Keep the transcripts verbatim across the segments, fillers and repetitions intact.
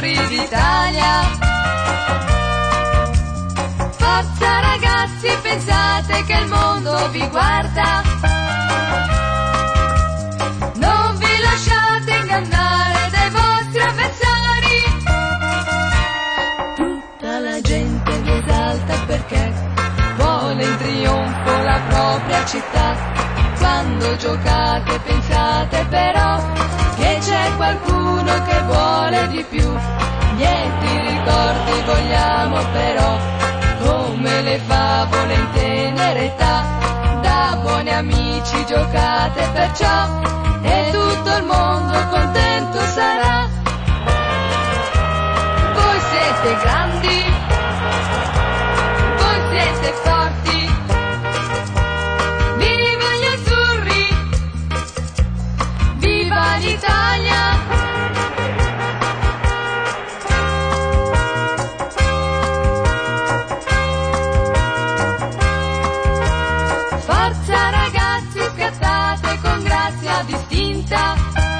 migliori d'Italia. Forza ragazzi, pensate che il mondo vi guarda. Non vi lasciate ingannare dai vostri avversari. Tutta la gente vi esalta perché vuole in trionfo la propria città. Quando giocate pensate però che c'è qualcuno che vuole di più. Lieti ricordi vogliamo però, come le favole in tenera età. Da buoni amici giocate perciò, e tutto il mondo contento sarà. Voi siete grandi, voi siete forti. Viva gli azzurri, viva l'Italia. Forza ragazzi, scattate con grazia distinta.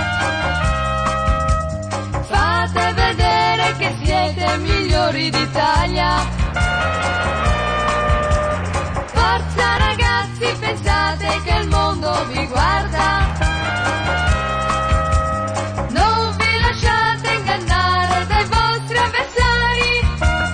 Fate vedere che siete migliori d'Italia. Forza ragazzi, pensate che il mondo vi guarda. Non vi lasciate ingannare dai vostri avversari.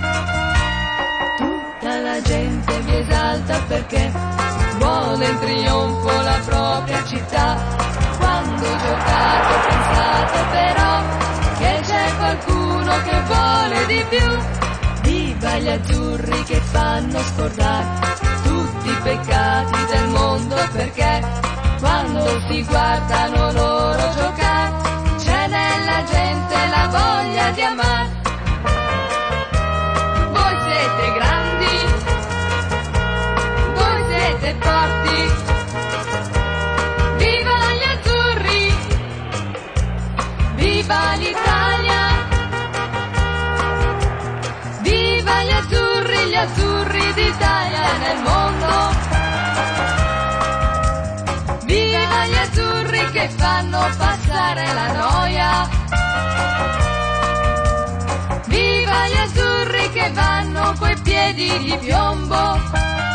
Tutta la gente vi esalta perché vuole in trionfo la propria città. Quando giocate pensate però che c'è qualcuno che vuole di più. Viva gli azzurri che fanno scordare tutti i peccati del mondo, perché quando si guardano loro giocare c'è nella gente la voglia di amare. Voi siete grandi, voi siete forti. Viva gli azzurri, viva l'Italia. Viva gli azzurri, gli azzurri d'Italia nel mondo. Viva gli azzurri che fanno passare la noia. Viva gli azzurri che vanno coi piedi di piombo.